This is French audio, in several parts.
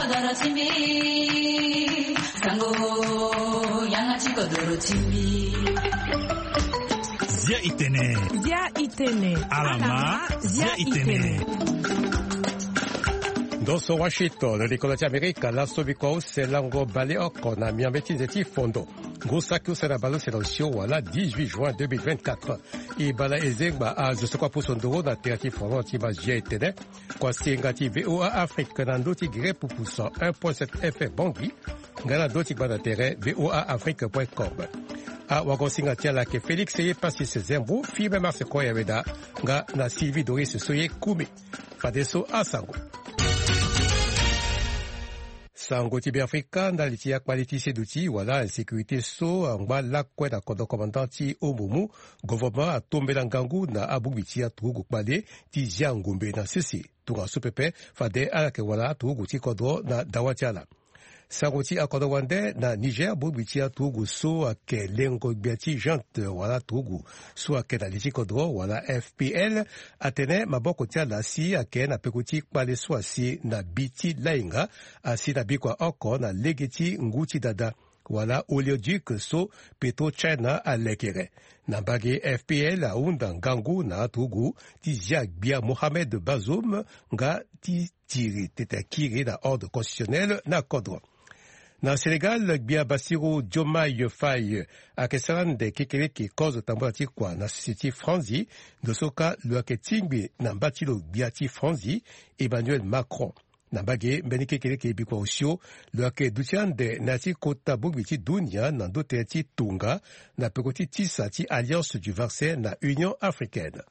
kodoro chimbi sango yangachi kodoro chimbi Zia Itene Alama Zia Itene. Doso Washington, l'École America, la Sobiko, c'est l'ango baleoko na miambeti zeti fondo. Gosaku c'est la balle c'est l'ocio, voilà, 18 juin 2024. Et bala ezengba a zosokwa pusondoro na teati fondo tiba Zia Itene. Kwa singati VOA Afrique nando tigre pupuso 1.7 FM Bangui. Ngala doti bana tere voaafrique.com. A wagosinga tiala ke Félix Seye pasi se zembo, fibe marse koya weda, nga na Sylvie Doris Soye Koumi. Fadeso Asango. Sango tibi Afrika, ndaliti ya kwaliti seduti, wala insécurité so, angba lakwe na kodo komandanti Omumu, gouvernement a tombe langangu na abubiti ya turugu kwale, ti zia ngumbe na sisi. Tunga supepe, fade alake wala turugu ti kodro na dawatiala. Sangoti akodo wande na Niger bubiti ya turugu so ake lengo biati jante wala turugu so ake na liti kodro wala FPL atene maboko tia la si ake na pekuti kwale so asi na biti lainga asi na bikwa oko na legeti nguti dada wala oleoduc so Petro China alekere. Nambage FPL a unda ngangu na turugu ti ziak bia Mohamed Bazoum nga ti tiri tete kiri na ordre constitutionnel na kodro. Na Sénégal, Bia Bassirou Diomaye Faye akesalan de kekeleke cause tambati kwa na société Franzi de soka luaketingbi na mbatilo biati Franzi Emmanuel Macron. Nambage mbeni kekeleke bikwa osio luake dutiande nati kota bugwiti dunia na doteati tunga na pekoti tisa ti Alliance du Vaccin na Union Africaine.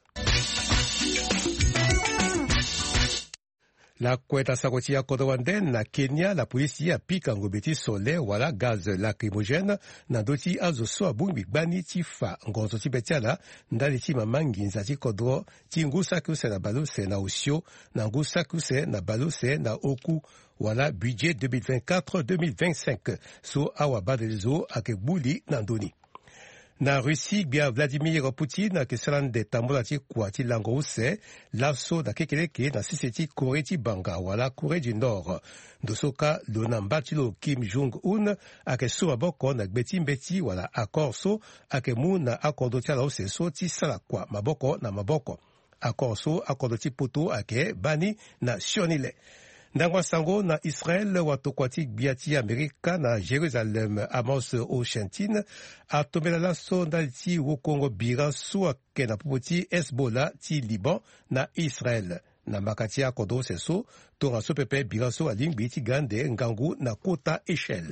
La kweta sakoti ya kodowande na Kenya la polisi ya pika ngobeti sole wala gaz lacrymogène na doti azo so abungi bani tifa ngonzo tibetiala ndali ti mamangi nzati kodro ti ngusa kuse na balose na osio na ngusa kuse na balose na oku wala budget 2024-2025 so awa badelizo ake buli na ndoni. Na Russie, bia Vladimir Poutine kesalan de tambola ti kwa ti lango use laso na kekeleke na siseti Corée ti banga wala Corée du Nord. Dosoka lo na mbati lo Kim Jong-un ake so maboko na gbeti mbeti wala akor so ake mu na akordo ti ala use so ti sala kwa maboko na maboko. Akor so akordo ti poto ake bani na sionile. Ndangwa sango na Israel watokwati biati Amerika na Jerusalem Amos Oshentine atomela laso ndali ti wokongo bira so ake na popoti Hezbollah ti Liban na Israel. Na makati ya kodo seso tonga so pepe bira so alingbi ti gande ngangu na kota Echelle.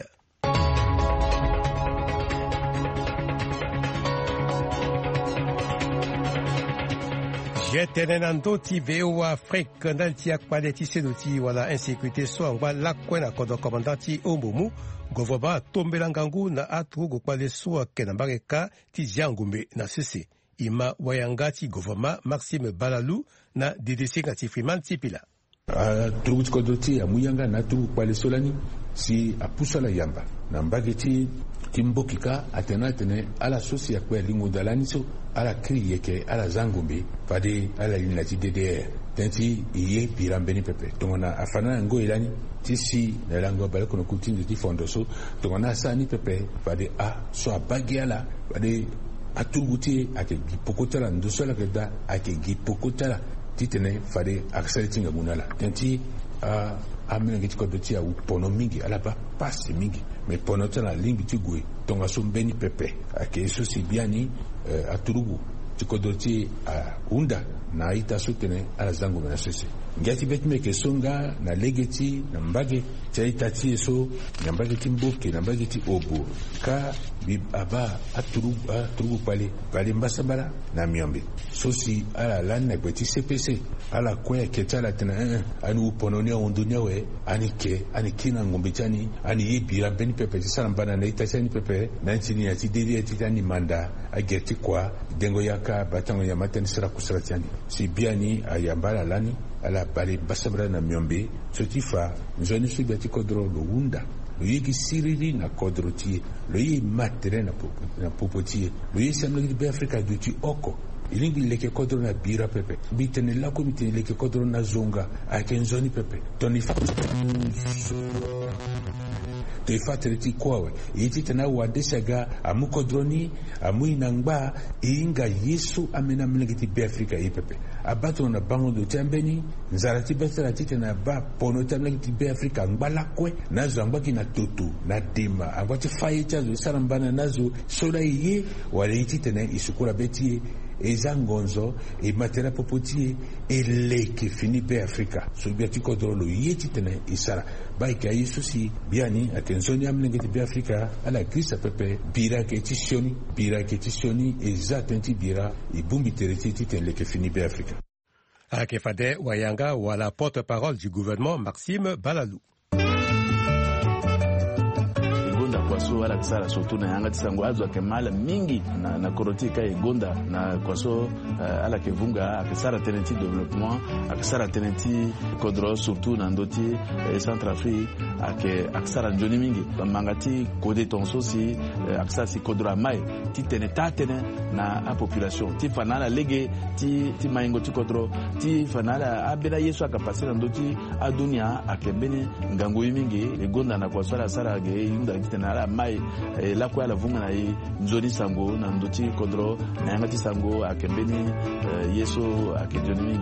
Jetenenando ti VOA Afrique ndalti akpade ti seduti wala insécurité so angba lakwe na kodo komandanti Omumu gouvernement tombela ngangu na aturugu kpale so ake na mbareka ti ziangumbe na sese ima wayanga ti gouvernement Maxime Balalu na DDC ngati Freeman Tipila. Turugu ti kodo ti amuyanga na aturugu kpale solani si apusala yamba na mbage ti mbokika atene ala sosi akwe lingo dalani so ala kri yeke ala zangumbi pade ala lina ti DDR tenti iye pirambeni pepe tongona afana ngo ilani tisi na lango bale kono kutindi ti fondo so tongona sani pepe pade so abagi ala pade atuguti ake gipokotala ndosola keda ake gipokotala titene fade aksali tinga munala tenti amina ngiti kodo ti au pono mingi ala ba pasi mingi me pono tala limbi ti gwe tonga so mbeni pepe ake so sibiani aturugu ti kodo ti unda na ita so tene ala zangu na sese ngati betme ke songa na legeti na mbage ti ita ti so na mbage ti mboke na mbage ti obo ka bi aba aturugu pale mbasabala na miombe so si ala lan na kweti CPC ala kwe ketala tena anu pononi ondunia we anike na ngombe chani ani yibira beni pepe ti salambana na ita chani pepe na chini ya ti dede ti tani manda ageti kwa dengo yaka batango ya mateni sira kusira chani si biani ayambala lani ala bale basabra na miombe so tifa nzoni su biati kodro lo wunda lo yiki siriri na kodro ti lo yi matre na popoti lo yi samlo di Afrika du ti oko ilingi leke kodro na bira pepe bitene lako mitene leke kodro na zonga akenzoni pepe toni te fatreti kwawe iti tena wadeshaga amukodroni amuinangba inga Yesu amena mlengiti be Afrika ipepe abato na bango do tambeni nzarati betara titena ba pono tamlengiti be Afrika ngbala kwe nazo ambaki na tutu na dima abati faita zo sarambana nazo sola iye wale iti tena isukura betie ezangonzo e matera popotie e leke fini be Afrika so biati kodrolo yeti tene isara baika Yesu si biani atenzoni amlengeti be Afrika ala Krista pepe bira ke tisioni ezatenti bira e bumbi tereti titen leke fini be Afrika. Akefade Wayanga wala porte-parole du gouvernement Maxime Balalou. Kwaso ala kisara surtout na yanga tisango azwa kemala mingi na korotika egonda na kwaso ala kevunga akisara tenenti développement akisara tenenti kodro surtout na ndoti Centrafrique akisara njoni mingi mangati kode tonso si akisara si kodro mai ti tenetane na a population ti fanala lege ti maingo ti kodro ti fanala abela Yesu akapasira ndoti adunia akembeni ngango mingi egonda na kwaso ala sara ge yunda tena mai la kwa la vunga na nzoni sango na ndoti kodro na yangati sango akembeni Yesu akejoni.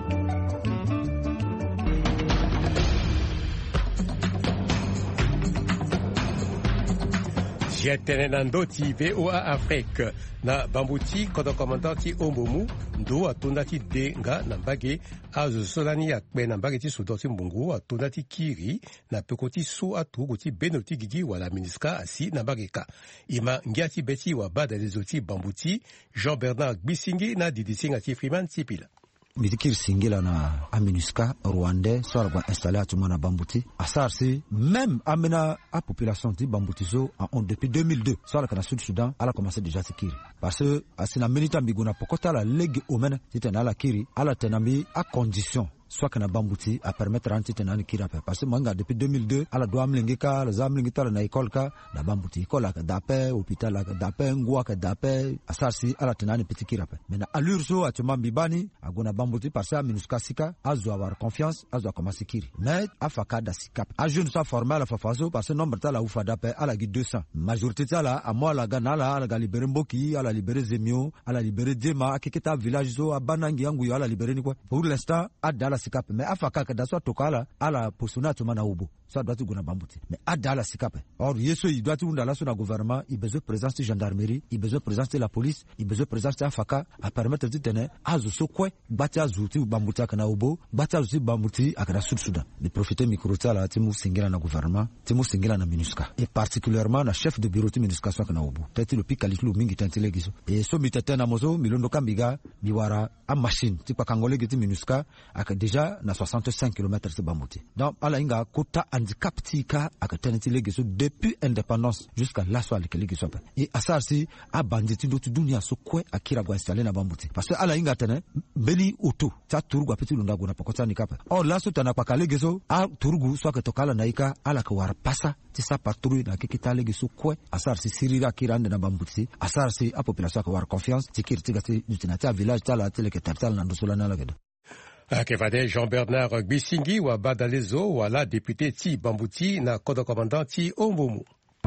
Jetene na ndoti VOA Afrique na bambuti kodo komandati ombomu ndo atondati denga na mbage azo solani yakbe na mbage ti sudoti mbungu atondati kiri na pekoti su atuguti benoti gigi wala miniska asi na mbage ka ima ngiati beti wa bada lezoti bambuti Jean-Bernard Bisingi na didisinga ti Freeman Tipila. Mitikir singila na Aminuska Rwandais soit installé à Tumana Bambouti à Sarsi même amena à population de Bambouti depuis 2002 soit la Sud Soudan elle a commencé déjà à kiri parce que asina milita biguna pokota la ligue omena titana la kiri ala tenami à condition soit que na Bambouti à permettre anti tenani kira parce que manga depuis 2002 ala doa mlengeka la zamlengita na école ka na Bambouti école ka dape hôpital ka dape ngwa ka dape asasi ala tenani petit kira mais na allure atuma bibani agona Bambouti parce que Minuska sika azo avoir confiance azo commencer kiri mais afaka da sikap a jeune sa formé la fafazo parce que nombre ta la ufa dape ala gi 200 majorité ta la a moi la gana la ga libérer Mboki ala libérer Zemio ala libérer Dema akeketa village zo abanangi yangu ala libérer ni quoi pour l'instant adala sikap mais afaka ka da so tokala ala posuna tuma na ubo ça doit être Bambouti mais adala sikap or yeso il doit tout dans la gouvernement il besoin présence de gendarmerie il besoin présence de la police il besoin présence de afaka à permettre de tenir azo so quoi bati azuti Bambouti akana ubo bati azuti Bambouti akana Sud Soudan de profiter microta la timu singela na gouvernement timu singela na Minuska et particulièrement na chef de bureau de Minuska so akana ubo tete le pikalitu mingi tantile giso et so mitete na mozo milondo kambiga biwara a machine tipa kangole giti Minuska aka déjà na 65 km de Bambouti donc ala inga kota handicap tika aka tenetile giso depuis indépendance jusqu'à la soirée que giso et asarsi a banditi do dunia so kwe akira go installer na Bambouti parce que ala inga tene beli auto ta turgu apeti lunda go na pokota ni kapa or la so tana pakale giso a turgu so ka tokala naika ala ka war pasa ti sa patrouille na kikitale giso kwe asarsi sirira kirande na Bambouti asarsi a population ka war confiance tikir tigati dutinata village tala tele ke tartal na ndosola na la gada. Akevade Jean-Bernard Bisingi wa badalezo wala député ti Bambouti na kodo commandant ti Ombomu.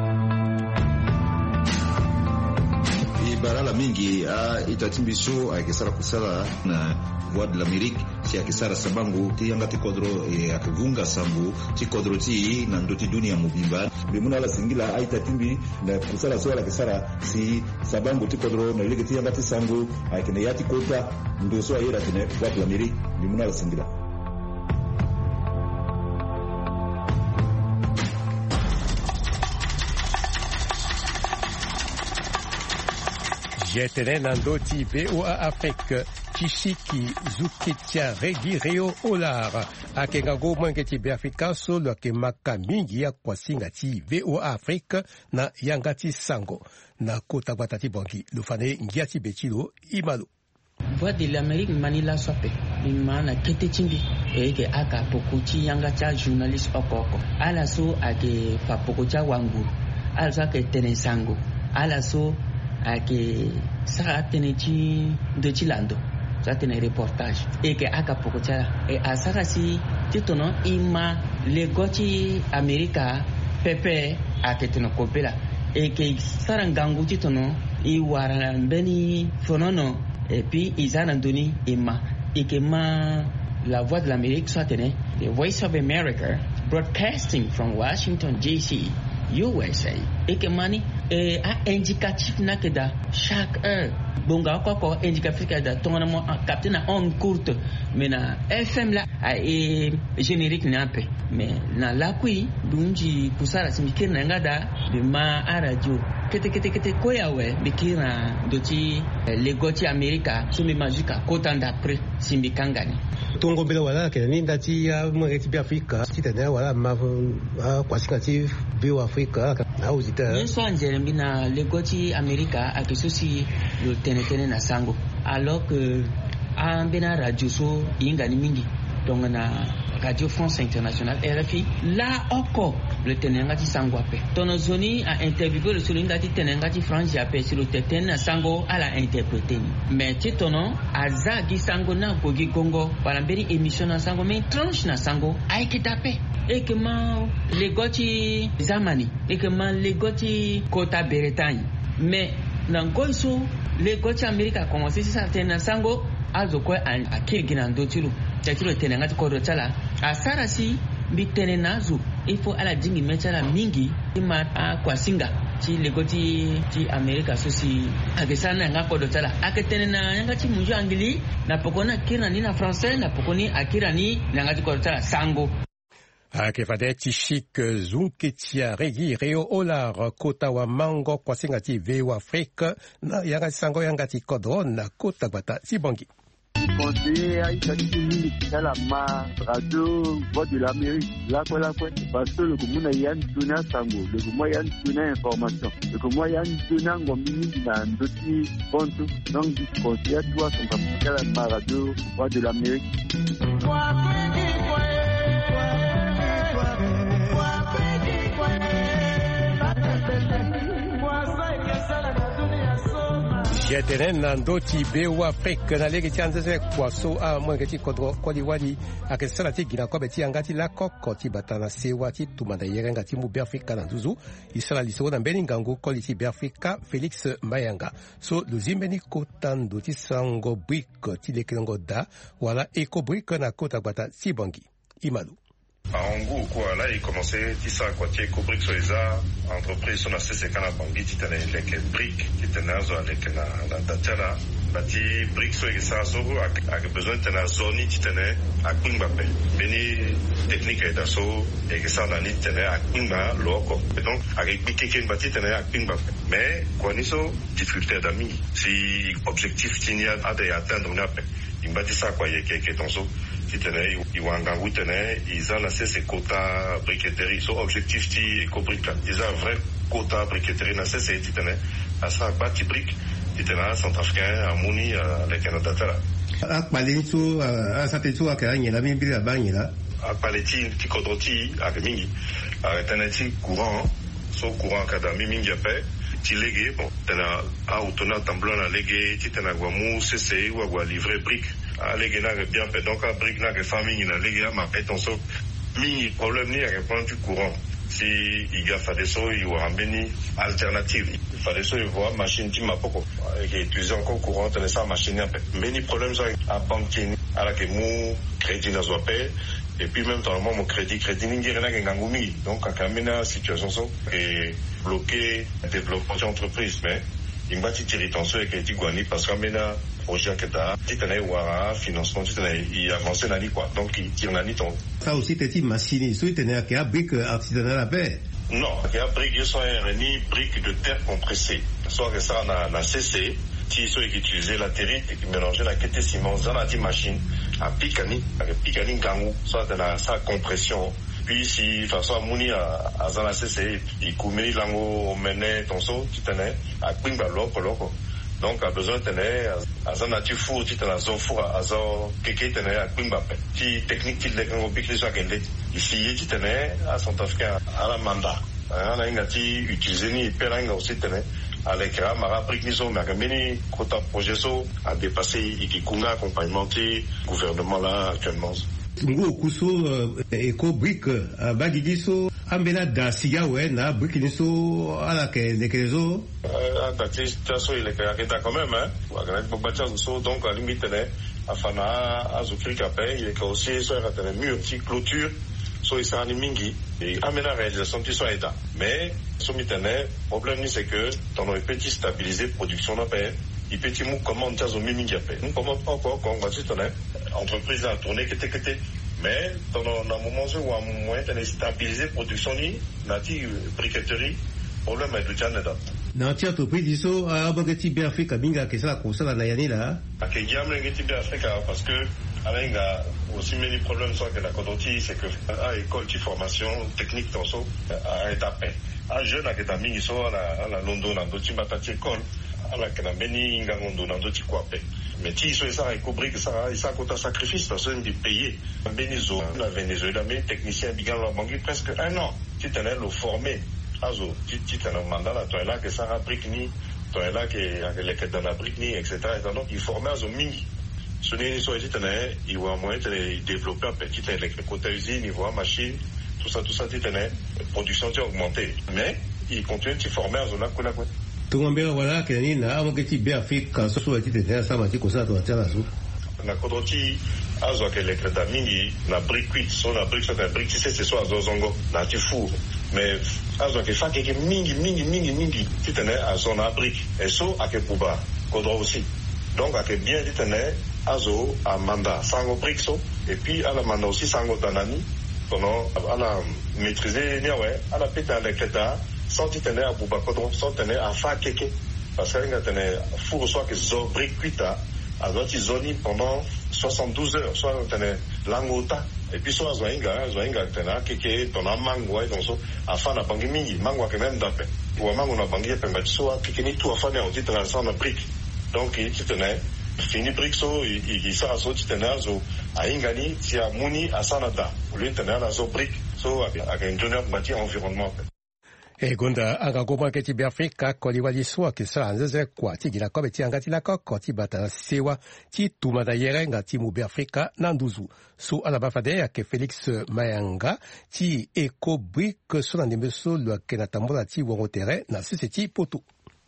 Barala mingi itatimbiso akisara kusala na voix de l'Amérique si akisara sabangu ti yanga ti kodro akivunga sambu ti kodro ti na ndoti dunia mubimba bimuna la singila itatimbi na kusala so la kisara si sabangu ti kodro na ile ti yanga ti sangu akine yati kota ndo so ayira tene voix de l'Amérique bimuna la singila. Jetene nandoti VOA Afrique Chishiki Zukitia Regi Reo Olar akengago mwengeti be Afrika solo akemaka mingi ya kwasinga ti VOA Afrique na yangati sango na kota gwatati bongi lufane ngiati betilo imalo. Voix de l'Amérique Manila sope imana kete chimbi eke aka pokuchi yangata journaliste okoko ala so ake papokucha wangu ala so ake tenesango ala so ake saka teneti de chilando ça tene reportage et que aka pokochala et asaka si titono ima legoti America pepe aketeno kopela et que sarangangu titono i wara beni fonono et puis izana doni ima et que ma la voix de l'Amérique soit tene the Voice of America broadcasting from Washington DC USA et que mani a indicatif na keda chaque heure bonga ko indicatif keda tongana mo capter na on courte mais na FM la et générique na pe mais na la kui dunji kusara simikir na ngada de ma a radio kete koyawe bikira doti legoti America sumi majika kotanda pre simbikangani tongo bela wala ke ni ndati ya mweti bi Afrika titana wala ma kwa sikati bi Afrika na uzita yeso anjere na legoti America akisosi lo tenetene na sango alors que ambena radio so ingani mingi donc na Radio France Internationale RFI là oko le tenengati sango ape tono zoni a interviewé le solingati tenengati France ape sur le teten sango ala interpréter mais titono azagi sango na gogi gongo balamberi émission na sango mais tranche na sango aike tape et que man legoti zamani et que man legoti kota Bretagne mais nangoiso legoti America commencé ça tena sango azoko a kirgina ndotilu tatilo tenengati kodotala asarasi bitene nazo il faut ala dingi metala mingi ima kwa singa ti legoti ti America sosi akesana nga kodotala aketene na ngati munju angili na pokona kira ni na français na pokoni akira ni ngati kodotala sango akefade tishik zunketia regi reo olar kota wa mango kwa singa ti veo Afrique na yangati sango yangati kodro na kota bata sibongi conseiller à Italie dans la radio Voix de l'Amérique là parce que le commun Yann Tuna Sango le commun Yann Tuna information le commun Yann Tuna ngomini na ndoti ponto donc conseiller toi son capital la radio Voix de l'Amérique jetenen na ndoti bewa Afrique na lege tianze kwa so a mwengeti kodro kwali wali akesala ti gina kwa beti angati la koko ti batana sewa ti tumanda yerenga ti mu Afrika na nzuzu isala liso na mbeni ngangu koli ti Afrika Felix Mayanga so luzimbeni kotando ti sango brick ti lekengo da wala eco brick na kota bata sibongi imalu en gros quoi là il commençait tisa quoi tie ko brick so eza entreprise so na sese kana bangi titane leke brick titane zo leke na datela bati brick so eza so ak besoin tena zone titane akpingba pe beni technique da so eza na ni tene akpingba loko donc avec bikeken bati tene akpingba mais quoi ni so difficulté d'ami si objectif tinia a de atteindre na pe imbati sa quoi yeke tonso titene iwanga wutene izana sese quota briqueterie so objectif ti ecobrique déjà vrai quota briqueterie na sese titene asa bati brique titena centrafricain amuni le Canada tala akpali so asapetu akanya la mibiri abanyela akpali ti kodroti akmingi teneti courant so courant kada mingi ape ti lege bon tena autona tamblona lege titena gwamu sese wa gwa livrer brique alege na bien pe donc a brique na que famille na lege ma pétonso mi problème ni à prendre du courant si il y a fait des so il y aura beni alternative il fallait so voir machine ti mapoko et utiliser encore courant de ça machine beni problème ça à banquier à la que mu crédit na zo paie et puis même dans le moment mon crédit ningi rena ngangumi donc à kamena situation so et bloquer développement d'entreprise mais il m'a dit tension avec les Guani parce que maintenant projet que t'as titane wara financement titane il avance na ni quoi donc il tire na ni ton ça aussi t'es machine so tene à brique artisanale à paix non il y a brique so ni brique de terre compressée soit que ça na CC qui sont utilisé la terre et qui mélanger la quête ciment dans la machine à picani gangu soit de la sa compression puis si façon muni à zana CC il coumé lango mené tonso titane à pingba loko donc a besoin tenir à zana tu fou titana zo fou à zo keke tenir à pingba ti technique qui le gango pique les agende ici titane à Centrafrique à la manda ana ingati utiliser ni peranga aussi tenir alekera mara prikniso mais meni kota projet so a dépassé ikikunga accompagnementé gouvernement là actuellement. Ngo kuso eko brick bagigiso ambena da sigawe na brikniso ala ke nekezo dati so il est quand même hein wa bobacha so donc à limite afana azukri kapé il est aussi sur la mur qui clôture so isa ni mingi et amena réalisation qui soit état mais so mitene problème ni c'est que dans nos petits stabiliser production na paix il petit mou comment tazo mingi apé nous comment pas encore quand va titane entreprise à tourner que mais dans un moment où on moyen de stabiliser production ni nati briqueterie problème est du Canada. Na tia entreprise iso abagati be Africa binga kesala kosala na yani la akejamle ngeti be Africa parce que alenga aussi many problèmes soit que la kodoti c'est que à école de formation technique dans so à étape à jeune à ketami iso à la London na doti batati école à la kenameni ngangondo na doti kwape mais ti so ça ekobri que ça isa kota sacrifice dans un pays benizo na Venezuela mais technicien bigan la bangi presque un an ti tenait le formé azo ti tenait mandat la toi là que ça rabrique ni toi là que les dans la brique ni etc. donc il formait azo mingi ce n'est soit dit tenait il voit moyen de développer un petit électrique usine il voit machine tout ça ti tenait production ti augmenté mais il continue de former azo là quoi tungambela wala kenani na amagati be Africa so so ti tenait ça mati ko sa to tala so na kodoti azo que l'électrique mingi na brique cuite so na brique so na brique c'est soit azo zongo na ti four mais azo que fa que mingi ti tenait azo na brique et so a que pouba kodro aussi donc a que bien ti tenait azo a manda sango brique so et puis à la manda aussi sango danani pendant à la maîtriser ni ouais à la péta avec l'état sans ti tenait à pouba kodro sans tenait à fa keke parce que nga tenait four soit que zo brique cuite à doit zoni pendant 72 heures soit tenait langota et puis soit zoinga tenait keke ton mango donc so afin na bangi mingi mango que même d'après ou mango na bangi pemba soit keke ni tout afin on dit dans la brique donc il tenait fini brique so il ça so tenait zo a ingani ti a muni a sanata ou lui tenait la zo brique so avec un donneur bâti environnement. E gonda anga goma ke ti be Africa ko li wali so ke sa nzeze kwa ti gila ko be ti anga ti la ko ti bata sewa ti tuma da yere nga ti mu be Africa na nduzu so ala ba fade ya ke Felix Mayanga ti Ecobrick so na ndembe so lo ke na tambola ti wongo terrain na sisi ti poto.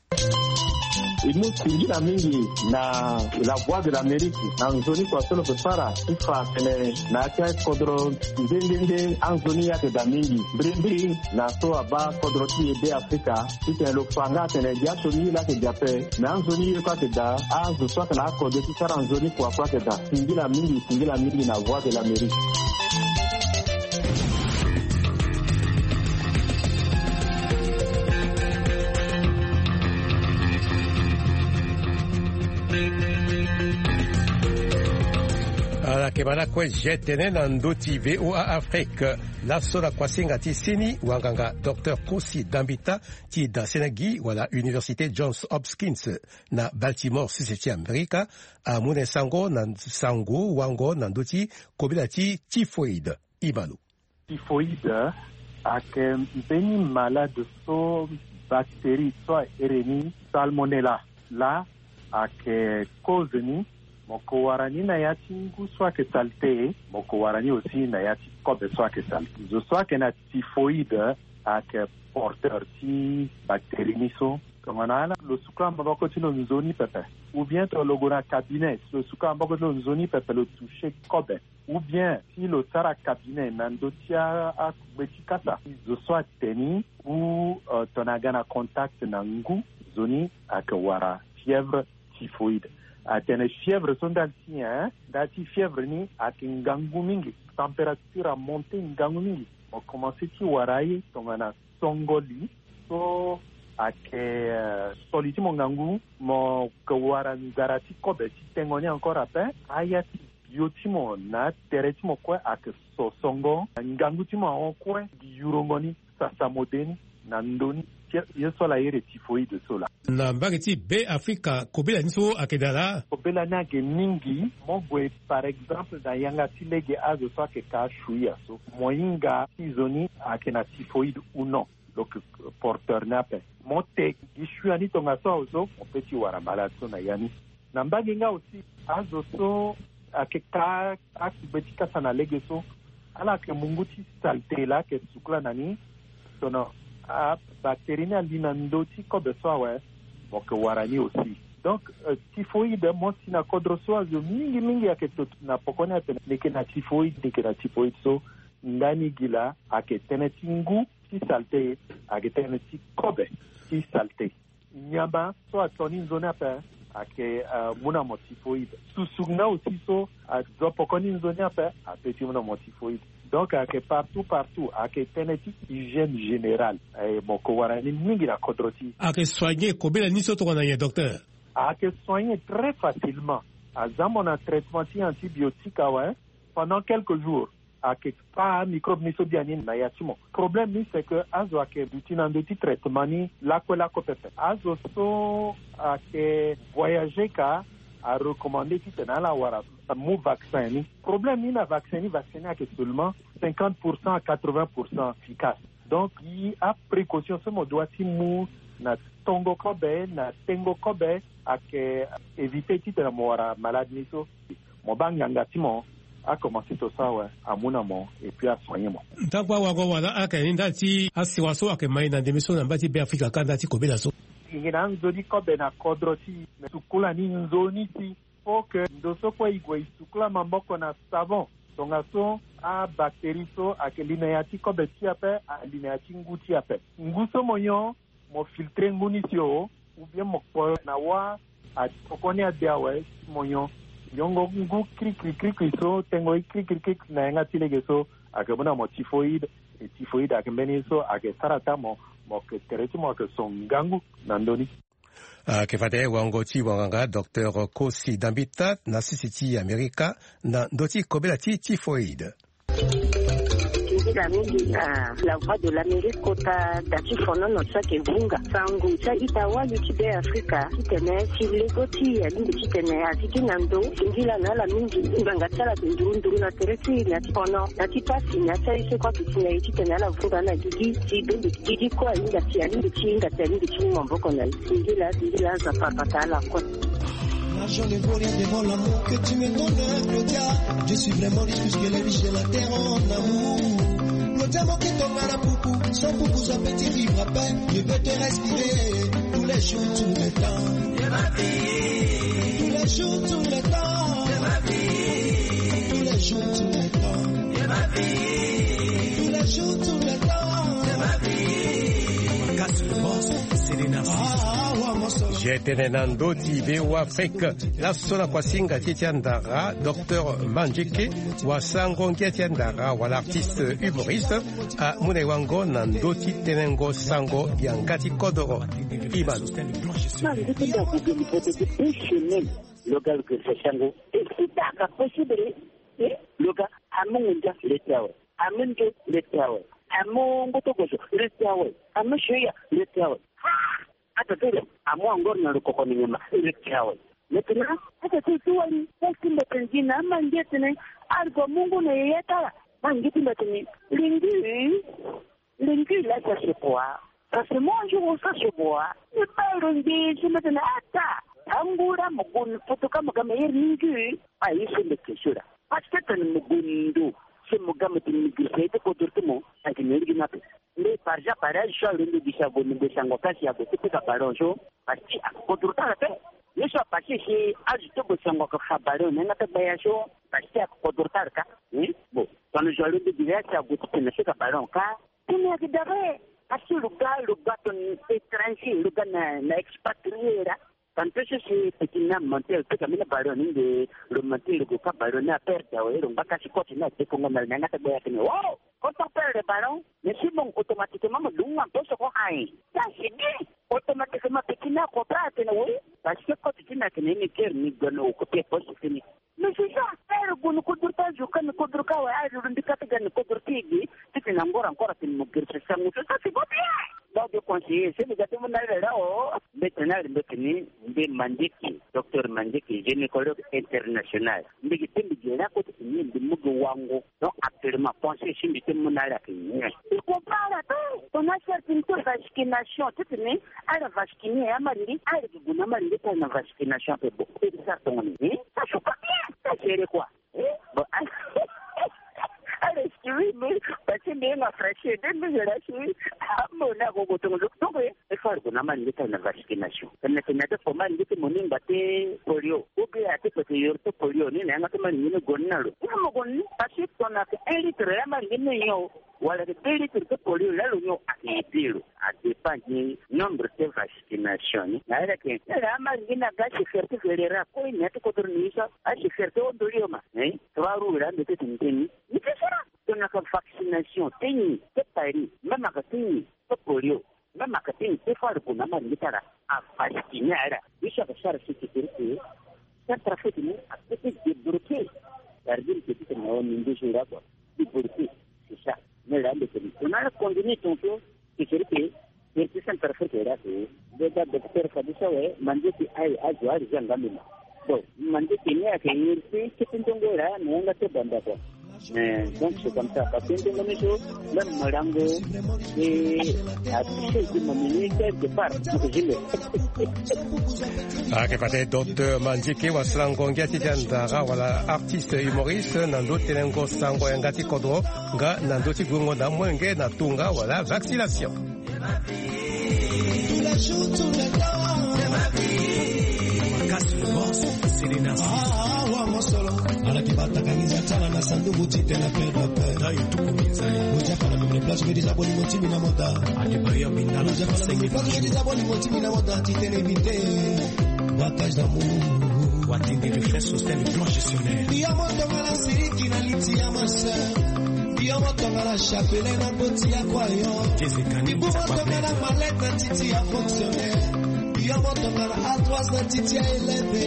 Imusingira mingi na la voix de l'Amérique na nzoni kwa solo kupara ifa tene na tia kodro ndende anzoni ya da mingi brindi na so aba kodro ti be Africa tite lo fanga tene ya soni la ke jape na anzoni kwa te da azu so na kodro ti sara anzoni kwa te da singira mingi na voix de l'Amérique. Ala ke bana kwe jetene na ndoti VOA Afrique la sola kwa singa ti sini wanganga Dr. Kosi Dambita ti da Senegi wala Université Johns Hopkins na Baltimore sisi Amerika a mune sango na sango wango na ndoti kobila ti typhoid Ibalu. Typhoid ak beni malade so bactérie so ereni salmonella la ak cause ni moko warani na yati ngu soit que salte moko warani aussi na yati kobe soit que salte zo soit que na typhoïde ak porteur ti bactérie niso kamana lo suka mbako ti lo nzoni pepe ou bien to logo na cabinet lo suka mbako ti lo nzoni pepe lo toucher kobe ou bien si lo sara cabinet na ndotia a kubeti kasa zo soit teni ou tonaga na contact na ngu zoni ak wara fièvre typhoïde. Atene fièvre son dati fièvre ni ak ngangu mingi température a monté ngangu mingi on commencé ti warai tongana songoli so ak soliti mo ngangu mo kawara ngarati kobe ti tengoni encore après ayati yotimo na teretimo kwa ak so songo ngangu timo kwa yurongoni sasa modeni na ndoni yesola yere typhoïde sola na mbageti be Africa kobela niso akedala kobela na ke mingi mogwe par exemple na yanga tilege azo so ke ka shuya so moyinga izoni akena typhoïde ou non le porteur nape monte gishuani tonga so mon petit wara malade so na yani nambaginga aussi azoso akeka akibetika sana legeso ala ke munguti salte la ke sukla nani sono a bactérie alina ndoti ko besoa mo ke warani aussi donc typhoïde mo sina kodroso azo mingi aketo na pokona tene na typhoïde so ndani gila aketeneti ngu si salte aketeneti kobe si salte nyamba so atoni zone apa ake muna mo typhoïde susugna aussi so a dropokoni zone apa apeti muna mo typhoïde donc ake partout ake teneti hygiène générale moko warani mingi na kodroti ake soigner kobela niso to na docteur ake soigner très facilement azamo na traitement antibiotique pendant quelques jours ake pa microbe niso biani na yatimo problème ni c'est que azo ake dutinandoti traitement ni la pepe azo so ake voyager ka a recommander qui tena la wara mu vaccin ni problème ni na vaccin ake seulement 50% à 80% efficace donc il a précaution ce mo doit mu na tongo kobe na tengo kobe ake éviter qui tena mo wara malade niso mo banganga timo a commencé tout ça à mon amour et puis à soigner moi. Takwa wala akani ndati asiwaso akemai na demiso na mbati be Afrika kanda ti kobela so. Ingina nzoni kobe na kodroti sukula ni nzoni ti faut que ndoso kwa igwe sukula mamboko na savon tonga so a bactérie so akelina yati kobe ti ape alina yati nguti ape nguso monyo mo filtrer nguni tio ou bien mo po na wa a tokoni abiawe monyo yongo ngu kri so tengo kri na nga tilege so akabona mo typhoïde et typhoïde akembeni so ake sarata mo ke tereti mo ke songangu nandoni ke fate wango ti wanga Dr Kosi Dambita na City America na ndoti kobela ti typhoïde la voix de l'Amérique kota dati fono no tsake vunga sangu cha itawa YouTube Africa kitene chilegoti ya lindi kitene atiki nando ingila na la mingi nganga tsala ndundu na teresi ya fono dati pasi na tsai se kwa kitene kitene la vunga na gigi kwa inga tia lindi chinga teli chimo mboko na ingila za papa la kwa. Je ne vois rien devant l'amour que tu me donnes, Claudia. Je suis vraiment riche puisque les riches de la terre en amour. Claudia, mon qui tombe à la poupou, sans poupou, sans petit vivre à peine. Je veux te respirer tous les jours, tous les temps. De ma vie. Tous les jours, tous les temps. De ma vie. Tous les jours, tous les temps. De ma vie. Tous les jours, tous les temps. De ma vie. Casse le boss, c'est l'énergie. Jetenenando ti veo Afrique la sola kwa singa tiandara Dr Manjike wa sango tiandara wa l'artiste humoriste a munewango nando ti tenengo sango yangati kodoro Iman local que se sango está possible local amunga letawe amunga letawe amungo tokoso letawe amushuya letawe atatola amwa ngorna rukoko ni nyama ilekiawe lekina atatola wali wasimba tenzina ama ngetene algo mungu na yeta mangiti batini lingi la ça se boit parce que moi je vois ça se boit et pas lingi je me donne ata angura mugun fotoka magama lingi ayi le kishura parce que tan mugundu se mugama tin grisete ko turtumo akineli ginape le parja pareil je suis de disabo de sango kasi ya bote ka baronjo parce ko turta te je suis passé chez ajito bo sango ka khabaro na ta bayasho parce ko turta ka bon quand je lui de direct ya bote na ka baron ka tini akidare asi lugar ton étranger lugar na expatriera tanto se pequena mantel que camina baron de lo mantel ko ka baron na perda o ero baka si ko tina te ko ngal na ta bayasho wow Quand on perd le ballon, mais c'est bon, automatiquement, nous, on peut se voir. Ça, c'est dit. Automatiquement, petit n'a pas prêté, oui. Parce que quand tu n'as qu'une émiqueur, ni de nos côtés, pas se finir. Mais c'est ça. Elle, vous ne coudrez pas, je ne coudre pas, je ne dis pas que je ne coudre pas, tu n'as encore à te moquer, c'est ça, c'est pas bien. de conseiller c'est déjà tout le monde là maintenant de Mandiki docteur Mandiki gynécologue international ndiki tembi là côté ni de mugo wango donc actuellement penser sur le monde là qui il comprend là on a certaines vaccination tout ni à la vacciner à Marindi à la Marindi pour la vaccination c'est beaucoup ça ton ni ça chauffe bien ça c'est quoi bon allez mais parce que bien ma fraîcheur de génération mon ago donc il faut que na Marindi pour la vaccination mais c'est nada pour Marindi que mon ingate polio ou bien à te yorto polio ni na ngata Marindi no gonnalo mo gonni parce que on a 1 litre la Marindi yo wala de 2 litres de polio la l'union a été à dépend du nombre de vaccinations na era que la Marindi na gashi ferte verera ko ni to ko dornisa a se ferte o dolioma traru ira de tintini ni que sera on a vaccination teni te pari même à teni de polio même à teni te faire pour na Marindi tara a vacciner era isso que sera sécurité ça trafic ni a peut débloquer c'est-à-dire que tu n'as pas déjà quoi débloquer c'est ça mais là on a continué ton tour que c'est que c'est ça perfect là c'est de docteur Fabisa ouais mande qui ai ajwa jangamina bon mande qui ne a que il c'est que ton là non la te banda quoi donc c'est comme ça parce que ton monsieur même marango et à toucher du ministère de part que pate docteur Mandiki wasrangongia tijandara wala artiste humoriste nando tenengo sango ngati kodro nga nando tigungo na mwenge na tunga wala vaccination tous les jours tous les temps c'est ma vie casse le boss c'est les nassis wa mosolo ala kibata kangiza tala na sanduku titela pedo pedo yutuku minzali uja para mimi place que des abonnés motimi na moda ade baya mindala uja para mimi place que des abonnés motimi na moda titene vite watage d'amour watinde reflets sostiennent le plan gestionnaire biamoto ngala siriki na litia masa biamoto ngala chapele na boti ya kwayo jesekani biamoto ngala maleta titi ya fonctionnaire biamoto ngala atwas na titi ya elebe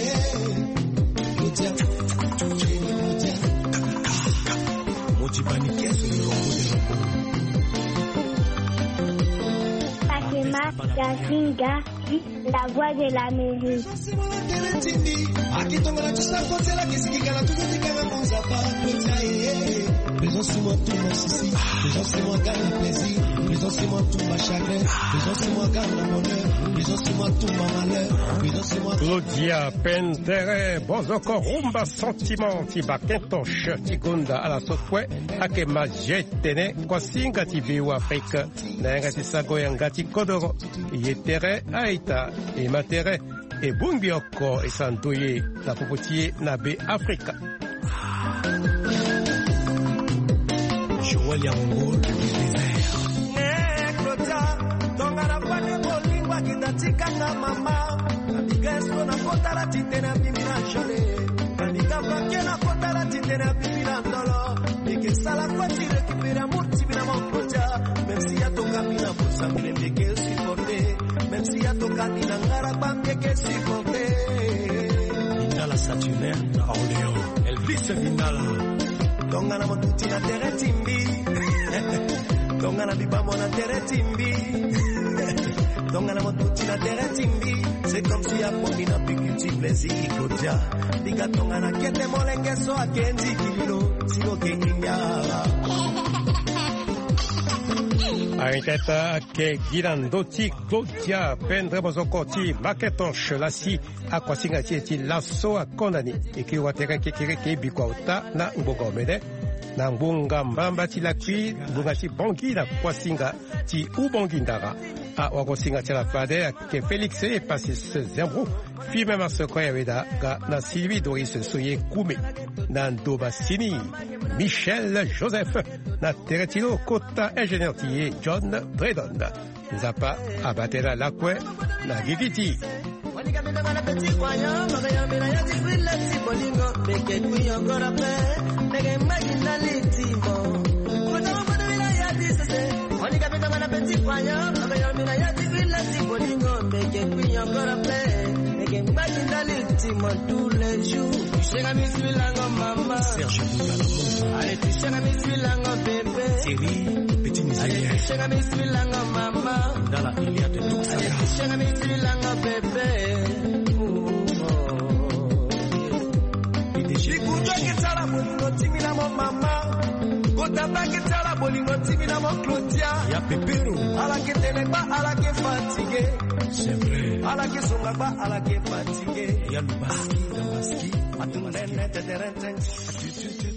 Fatima Gazinga, la voix de l'Amérique. Présence-moi tout mon souci, présence-moi garde le plaisir, présence-moi tout ma chagrin, présence-moi garde le bonheur, présence-moi tout ma malheur, présence-moi Claudia Pendere, Bozoko Rumba Sentiment, Tibakentosh, Tigunda à la Sotwe, Akema Jetene, Kwasinga Tibiu Afrique, Nangati Sago Yangati Kodoro, Yetere Aita, et Matere, et Bungioko, et Santoye, la Popotier Nabe Africa. Joël Yango du désert. Nekrota, tongana pale bolingwa kitatika na mama. Abigeso na kota la tite na bibi na jole. Kanika pake na kota la tite na bibi na ndolo. Ike sala kwa tire kipira muti bina mokota. Même si ya toka mina bosa mile mbeke supporté. Même si ya toka mina ngara bambeke supporté. Bindala Saturnaire na Orléans. Elvis Bindala. Tongana motuti na tere timbi Tongana bibamo na tere timbi Tongana motuti na tere timbi C'est comme si apomi na pikuti plaisir Claudia Diga tongana kete molenge so akenzi kililo Silo kenginyala Aiteta ke girandoti Claudia Pendre Bozokoti Maketonche Lassi Akwasinga Tieti Lasso Akondani Eki Watere Kekireke Bikwauta na Mbogomede na Mbunga Mbamba Tilakwi Mbunga Ti Bongi na Kwasinga Ti Ubongindara a Wakosinga Tialafade ke Félix et Passis Zembro puis même à ce qu'on y avait na Sylvie Doris Soye Koumé na Ndobasini Michel Joseph na Teretino Kota ingénieur Tiye John Bredon Zapa Abatera Lakwe na Gigiti tous les jours, Serge Bougalamou. Allez, tu sais, bébé. Thierry, petit nigérien. Dans la Ilia de Tuxaga. Ikuta kitala bolingo timina mo mama. Kota ba kitala bolingo timina mo Claudia. Ya pepero. Ala ketele ba ala ke fatigué. C'est vrai. Ala ke songa ba ala ke fatigué. Ya Lubaski, Atunene te derenten.